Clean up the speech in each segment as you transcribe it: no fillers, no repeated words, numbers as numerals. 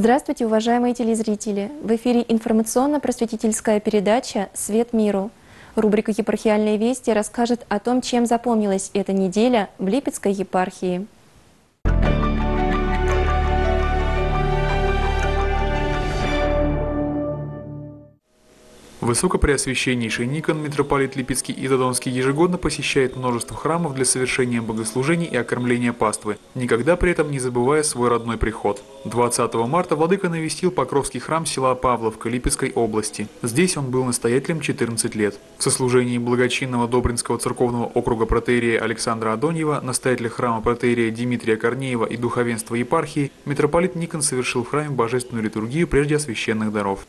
Здравствуйте, уважаемые телезрители! В эфире информационно-просветительская передача «Свет миру». Рубрика «Епархиальные вести» расскажет о том, чем запомнилась эта неделя в Липецкой епархии. Высокопреосвященнейший Никон, митрополит Липецкий и Задонский, ежегодно посещает множество храмов для совершения богослужений и окормления паствы, никогда при этом не забывая свой родной приход. 20 марта владыка навестил Покровский храм села Павловка Липецкой области. Здесь он был настоятелем 14 лет. В сослужении благочинного Добринского церковного округа протоиерея Александра Адоньева, настоятеля храма протоиерея Дмитрия Корнеева и духовенства епархии, митрополит Никон совершил в храме божественную литургию прежде священных даров.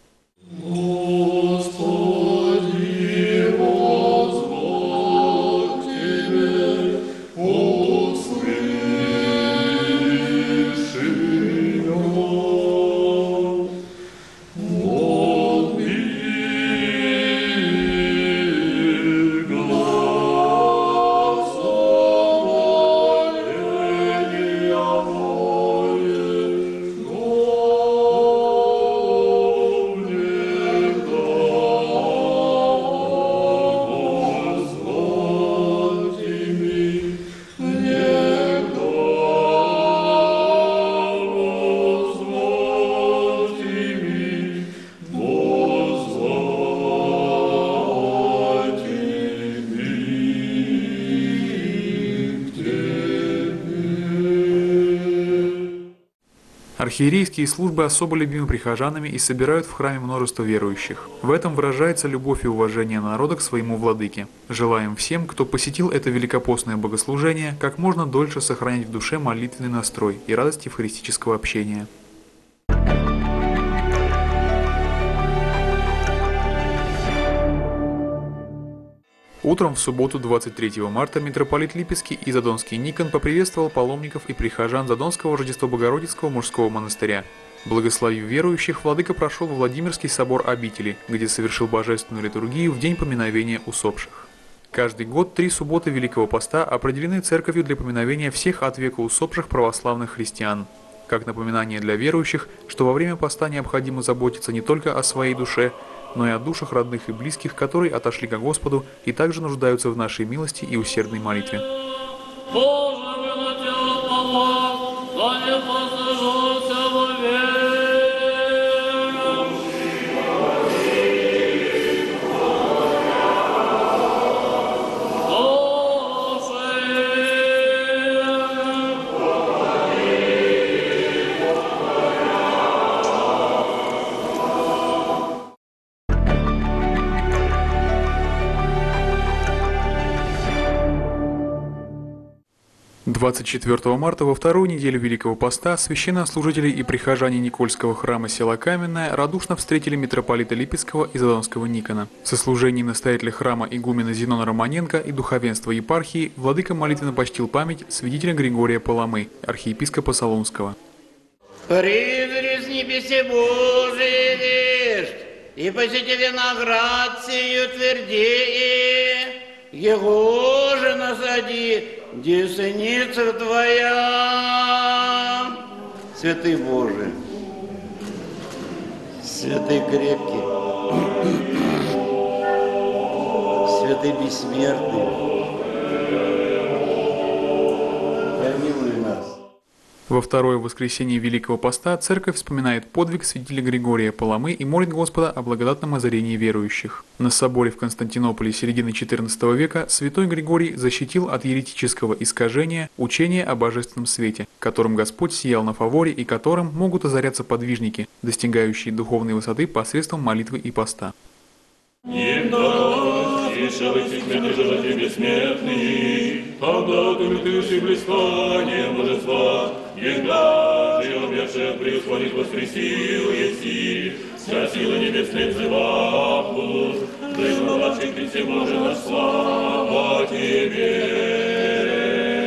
Архиерейские службы особо любимы прихожанами и собирают в храме множество верующих. В этом выражается любовь и уважение народа к своему владыке. Желаем всем, кто посетил это великопостное богослужение, как можно дольше сохранять в душе молитвенный настрой и радость евхаристического общения. Утром в субботу 23 марта митрополит Липецкий и Задонский Никон поприветствовал паломников и прихожан Задонского Рождества Богородицкого мужского монастыря. Благословив верующих, владыка прошел во Владимирский собор обители, где совершил божественную литургию в день поминовения усопших. Каждый год 3 субботы Великого Поста определены Церковью для поминовения всех от века усопших православных христиан. Как напоминание для верующих, что во время поста необходимо заботиться не только о своей душе, но и о душах родных и близких, которые отошли ко Господу и также нуждаются в нашей милости и усердной молитве. – 24 марта во вторую неделю Великого Поста священнослужители и прихожане Никольского храма села Каменное радушно встретили митрополита Липецкого и Задонского Никона. В сослужении настоятеля храма игумена Зенона Романенко и духовенства епархии владыка молитвенно почтил память святителя Григория Паламы, архиепископа Солунского. «Призри с небеси Божий вишь, и посети виноград сию твердее, его же насади, десница Твоя». Святый Божий, святый крепкий, святый бессмертный, помилуй нас. Во второе воскресенье Великого Поста церковь вспоминает подвиг святителя Григория Паламы и молит Господа о благодатном озарении верующих. На соборе в Константинополе середины XIV века святой Григорий защитил от еретического искажения учение о божественном свете, которым Господь сиял на фаворе и которым могут озаряться подвижники, достигающие духовной высоты посредством молитвы и поста. Егда же умерших преисходит воскресил еси, вся сила небесная взывапут, призналавший Христе Божий наш слава Тебе.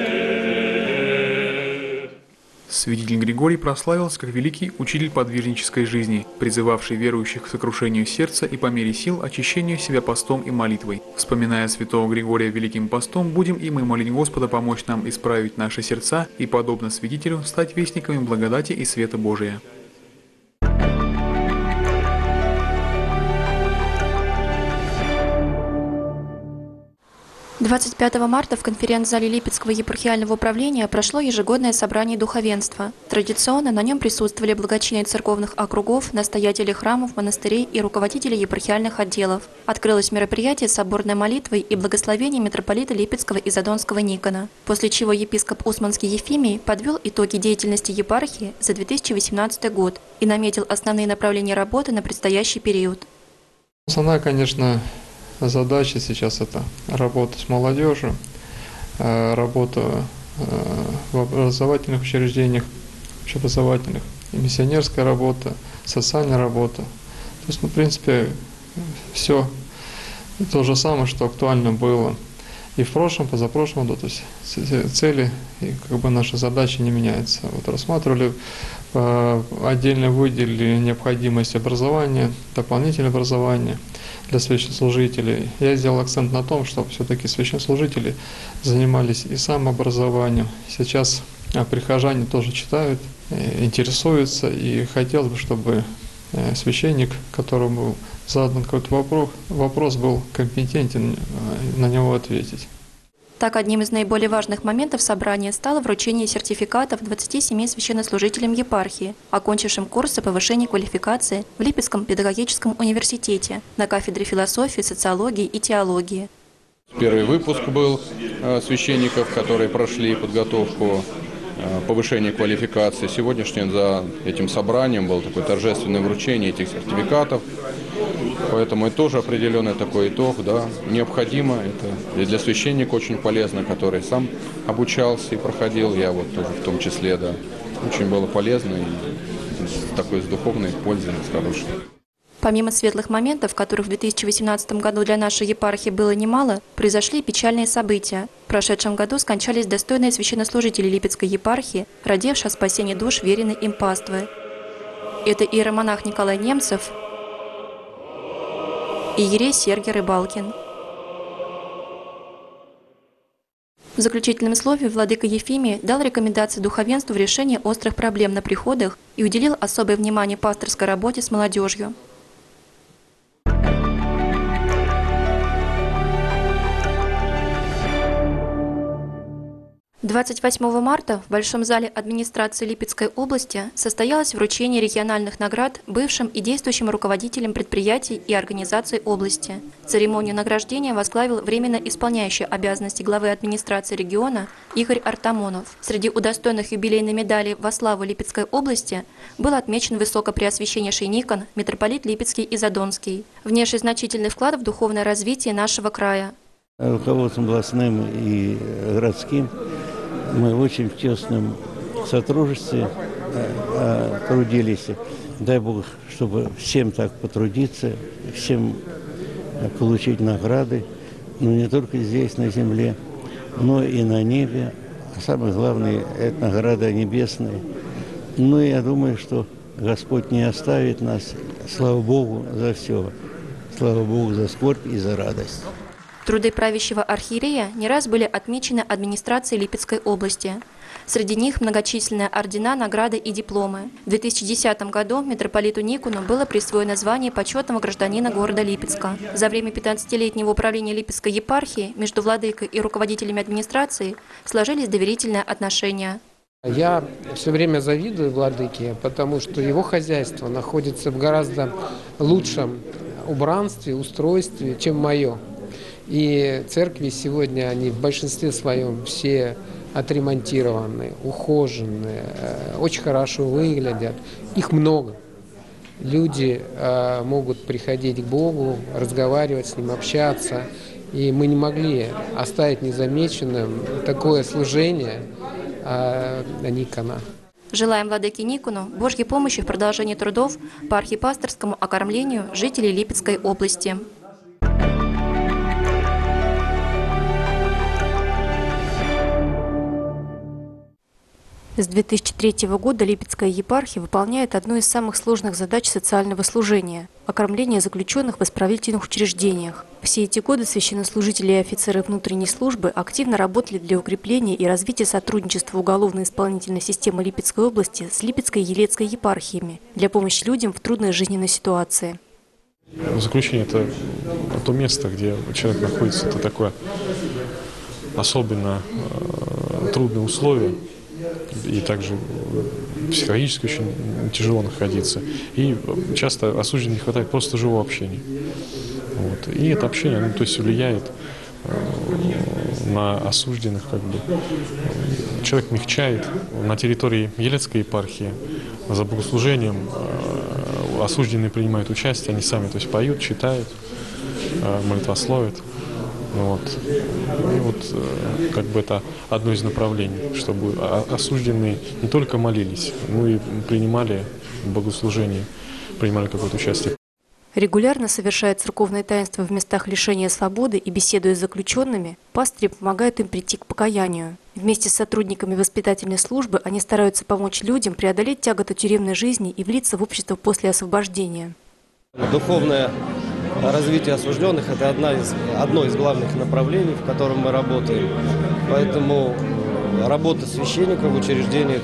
Святитель Григорий прославился как великий учитель подвижнической жизни, призывавший верующих к сокрушению сердца и по мере сил очищению себя постом и молитвой. Вспоминая святого Григория великим постом, будем и мы молить Господа помочь нам исправить наши сердца и, подобно святителю, стать вестниками благодати и света Божия. 25 марта в конференц-зале Липецкого епархиального управления прошло ежегодное собрание духовенства. Традиционно на нем присутствовали благочинные церковных округов, настоятели храмов, монастырей и руководители епархиальных отделов. Открылось мероприятие соборной молитвой и благословением митрополита Липецкого и Задонского Никона, после чего епископ Усманский Ефимий подвел итоги деятельности епархии за 2018 год и наметил основные направления работы на предстоящий период. Основная, конечно, задача сейчас – это работа с молодежью, работа в образовательных учреждениях, общеобразовательных, и миссионерская работа, социальная работа. То есть, в принципе, все то же самое, что актуально было и в прошлом, позапрошлом году. То есть цели и наши задачи не меняются. Вот рассматривали, отдельно выделили необходимость образования, дополнительное образование для священнослужителей. Я сделал акцент на том, что все-таки священнослужители занимались и самообразованием. Сейчас прихожане тоже читают, интересуются, и хотелось бы, чтобы священник, которому был задан какой-то вопрос, был компетентен на него ответить. Так, одним из наиболее важных моментов собрания стало вручение сертификатов 27 священнослужителям епархии, окончившим курсы повышения квалификации в Липецком педагогическом университете на кафедре философии, социологии и теологии. Первый выпуск был священников, которые прошли подготовку повышения квалификации. Сегодняшним за этим собранием было такое торжественное вручение этих сертификатов. Поэтому это тоже определенный такой итог, да, необходимо. Это и для священника очень полезно, который сам обучался и проходил. Я вот тоже в том числе, да. Очень было полезно и с духовной пользой, с хорошей. Помимо светлых моментов, которых в 2018 году для нашей епархии было немало, произошли печальные события. В прошедшем году скончались достойные священнослужители Липецкой епархии, родившие спасение душ веренной им паствы. Это иеромонах Николай Немцев и иерей Сергий Рыбалкин. В заключительном слове владыка Ефимий дал рекомендации духовенству в решении острых проблем на приходах и уделил особое внимание пасторской работе с молодежью. 28 марта в Большом зале администрации Липецкой области состоялось вручение региональных наград бывшим и действующим руководителям предприятий и организаций области. Церемонию награждения возглавил временно исполняющий обязанности главы администрации региона Игорь Артамонов. Среди удостоенных юбилейной медали во славу Липецкой области был отмечен высокопреосвященнейший Никон, митрополит Липецкий и Задонский, внесший значительный вклад в духовное развитие нашего края. Руководством областным и городским мы очень в тесном сотрудничестве трудились. Дай Бог, чтобы всем так потрудиться, всем получить награды, но не только здесь, на земле, но и на небе. А самое главное, это награда небесная. Но я думаю, что Господь не оставит нас. Слава Богу за все. Слава Богу за скорбь и за радость. Труды правящего архиерея не раз были отмечены администрацией Липецкой области. Среди них многочисленные ордена, награды и дипломы. В 2010 году митрополиту Никону было присвоено звание почетного гражданина города Липецка. За время 15-летнего управления Липецкой епархии между владыкой и руководителями администрации сложились доверительные отношения. Я все время завидую владыке, потому что его хозяйство находится в гораздо лучшем убранстве, устройстве, чем мое. И церкви сегодня, они в большинстве своем все отремонтированы, ухоженные, очень хорошо выглядят. Их много. Люди могут приходить к Богу, разговаривать с Ним, общаться. И мы не могли оставить незамеченным такое служение Никона. Желаем владыке Никону Божьей помощи в продолжении трудов по архипасторскому окормлению жителей Липецкой области. С 2003 года Липецкая епархия выполняет одну из самых сложных задач социального служения – окормление заключенных в исправительных учреждениях. Все эти годы священнослужители и офицеры внутренней службы активно работали для укрепления и развития сотрудничества уголовно-исполнительной системы Липецкой области с Липецкой и Елецкой епархиями для помощи людям в трудной жизненной ситуации. Заключение – это то место, где человек находится, это такое особенно трудные условия, и также психологически очень тяжело находиться. И часто осужденным не хватает просто живого общения. Вот. И это общение, то есть влияет на осужденных, как бы. Человек мягчает. На территории Елецкой епархии за богослужением осужденные принимают участие, они сами, то есть поют, читают, молитвословят. Вот. И вот как бы это одно из направлений, чтобы осужденные не только молились, но и принимали богослужение, принимали какое-то участие. Регулярно совершая церковное таинство в местах лишения свободы и беседуя с заключенными, пастыри помогают им прийти к покаянию. Вместе с сотрудниками воспитательной службы они стараются помочь людям преодолеть тяготы тюремной жизни и влиться в общество после освобождения. Духовное развитие осужденных – это одно из главных направлений, в котором мы работаем. Поэтому работа священников в учреждениях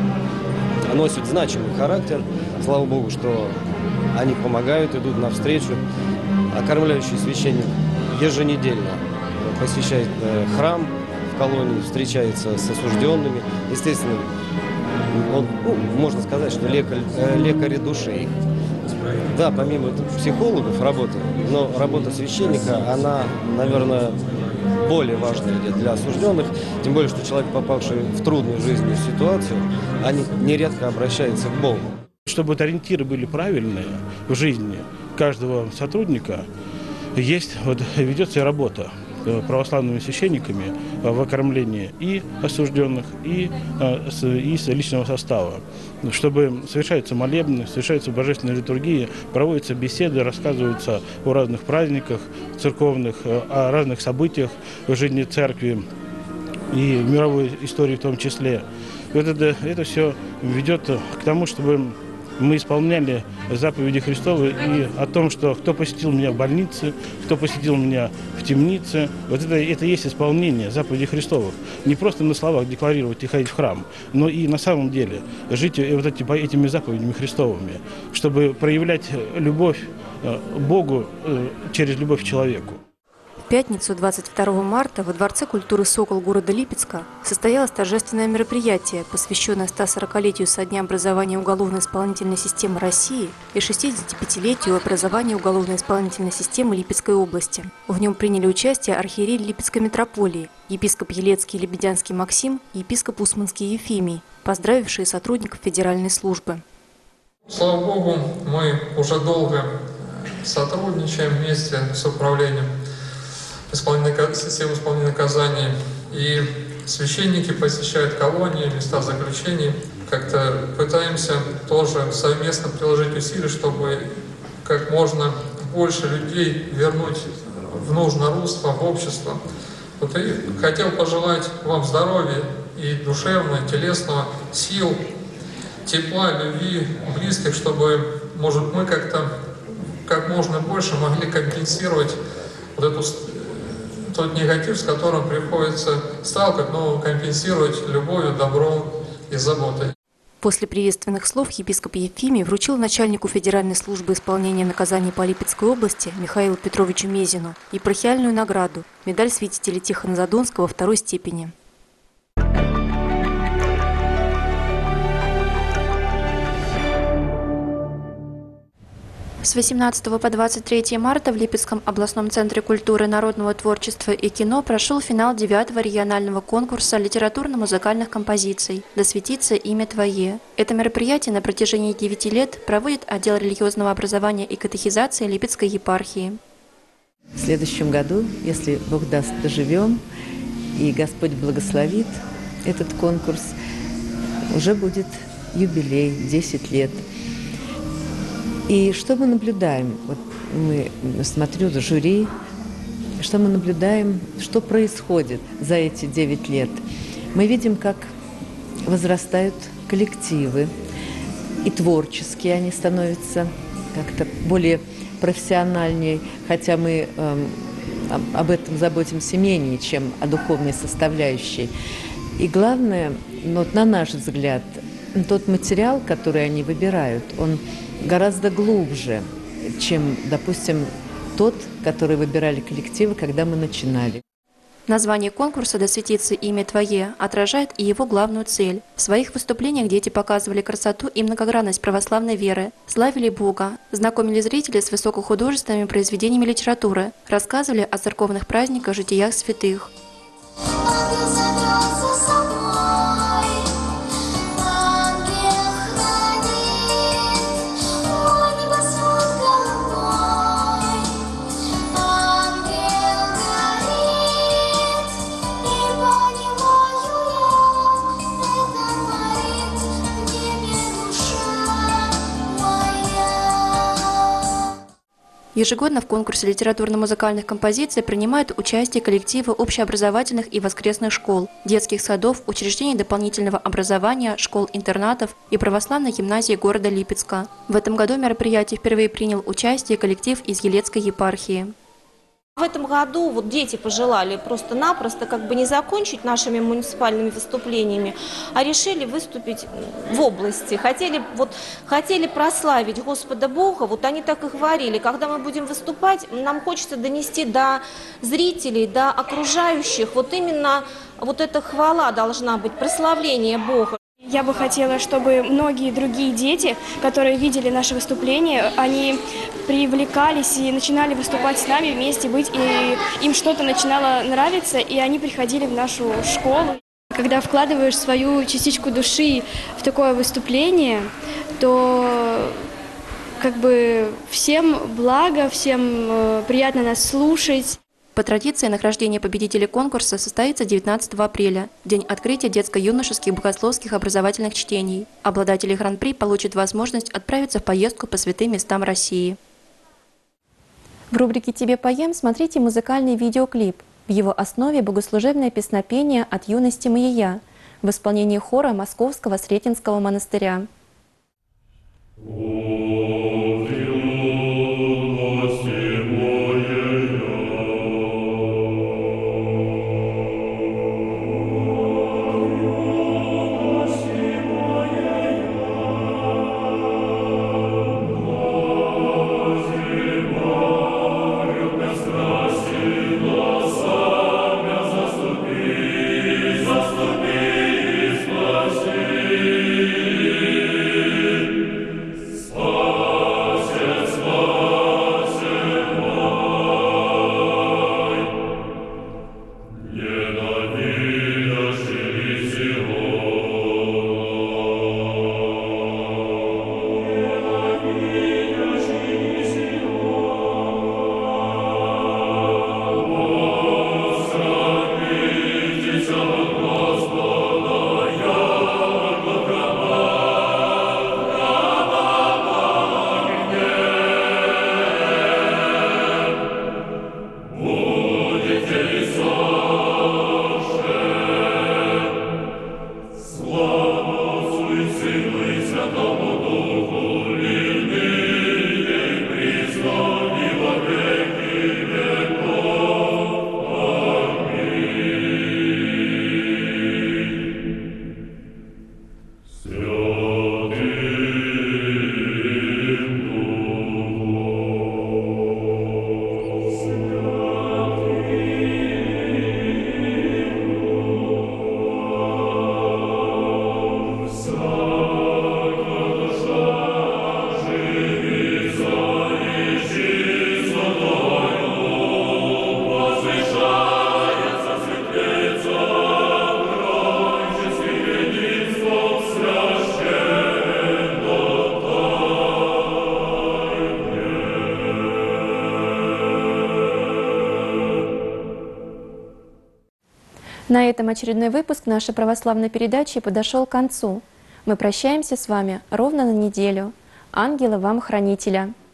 носит значимый характер. Слава Богу, что они помогают, идут навстречу. Окормляющий священник еженедельно посещает храм в колонии, встречается с осужденными. Естественно, он, можно сказать, что лекарь души их. Да, помимо психологов работы, но работа священника, она, наверное, более важная для осужденных. Тем более, что человек, попавший в трудную жизненную ситуацию, они нередко обращаются к Богу. Чтобы ориентиры были правильные в жизни каждого сотрудника, ведется работа православными священниками в окормлении и осужденных, и личного состава. Чтобы совершаются молебны, совершаются божественные литургии, проводятся беседы, рассказываются о разных праздниках церковных, о разных событиях в жизни церкви и мировой истории в том числе. Это все ведет к тому, чтобы мы исполняли заповеди Христовы и о том, что кто посетил меня в больнице, кто посетил меня в темнице. Вот это и есть исполнение заповедей Христовых. Не просто на словах декларировать и ходить в храм, но и на самом деле жить вот этими заповедями Христовыми, чтобы проявлять любовь Богу через любовь к человеку. В пятницу, 22 марта, во Дворце культуры «Сокол» города Липецка состоялось торжественное мероприятие, посвященное 140-летию со дня образования уголовно-исполнительной системы России и 65-летию образования уголовно-исполнительной системы Липецкой области. В нем приняли участие архиерей Липецкой митрополии, епископ Елецкий и Лебедянский Максим и епископ Усманский Ефимий, поздравившие сотрудников федеральной службы. Слава Богу, мы уже долго сотрудничаем вместе с управлением системы исполнения наказаний. И священники посещают колонии, места заключений. Как-то пытаемся тоже совместно приложить усилия, чтобы как можно больше людей вернуть в нужное русло, в общество. Вот и хотел пожелать вам здоровья и душевного, и телесного, сил, тепла, любви, близких, чтобы, может, мы как можно больше могли компенсировать тот негатив, с которым приходится сталкиваться, но компенсировать любовью, добром и заботой. После приветственных слов епископ Ефимий вручил начальнику Федеральной службы исполнения наказаний по Липецкой области Михаилу Петровичу Мезину епархиальную награду – медаль святителя Тихона Задонского второй степени. С 18 по 23 марта в Липецком областном центре культуры, народного творчества и кино прошел финал 9-го регионального конкурса литературно-музыкальных композиций «Да светится имя Твое». Это мероприятие на протяжении 9 лет проводит отдел религиозного образования и катехизации Липецкой епархии. В следующем году, если Бог даст, доживем, и Господь благословит этот конкурс, уже будет юбилей, 10 лет. И что мы наблюдаем? Вот смотрю за жюри, что мы наблюдаем, что происходит за эти 9 лет. Мы видим, как возрастают коллективы, и творческие они становятся как-то более профессиональнее, хотя мы об этом заботимся менее, чем о духовной составляющей. И главное, вот на наш взгляд, тот материал, который они выбирают, он гораздо глубже, чем, допустим, тот, который выбирали коллективы, когда мы начинали. Название конкурса «Да светится имя Твое» отражает и его главную цель. В своих выступлениях дети показывали красоту и многогранность православной веры, славили Бога, знакомили зрителей с высокохудожественными произведениями литературы, рассказывали о церковных праздниках, житиях святых. Ежегодно в конкурсе литературно-музыкальных композиций принимают участие коллективы общеобразовательных и воскресных школ, детских садов, учреждений дополнительного образования, школ-интернатов и православной гимназии города Липецка. В этом году в мероприятии впервые принял участие коллектив из Елецкой епархии. В этом году вот дети пожелали просто-напросто как бы не закончить нашими муниципальными выступлениями, а решили выступить в области. Хотели прославить Господа Бога, вот они так и говорили. Когда мы будем выступать, нам хочется донести до зрителей, до окружающих, вот именно вот эта хвала должна быть, прославление Бога. Я бы хотела, чтобы многие другие дети, которые видели наше выступление, они привлекались и начинали выступать с нами вместе быть, и им что-то начинало нравиться, и они приходили в нашу школу. Когда вкладываешь свою частичку души в такое выступление, то как бы всем благо, всем приятно нас слушать. По традиции, награждение победителей конкурса состоится 19 апреля, в день открытия детско-юношеских богословских образовательных чтений. Обладатели гран-при получат возможность отправиться в поездку по святым местам России. В рубрике «Тебе поем» смотрите музыкальный видеоклип. В его основе богослужебное песнопение «От юности моя» в исполнении хора Московского Сретенского монастыря. На этом очередной выпуск нашей православной передачи подошел к концу. Мы прощаемся с вами ровно на неделю. Ангела вам хранителя!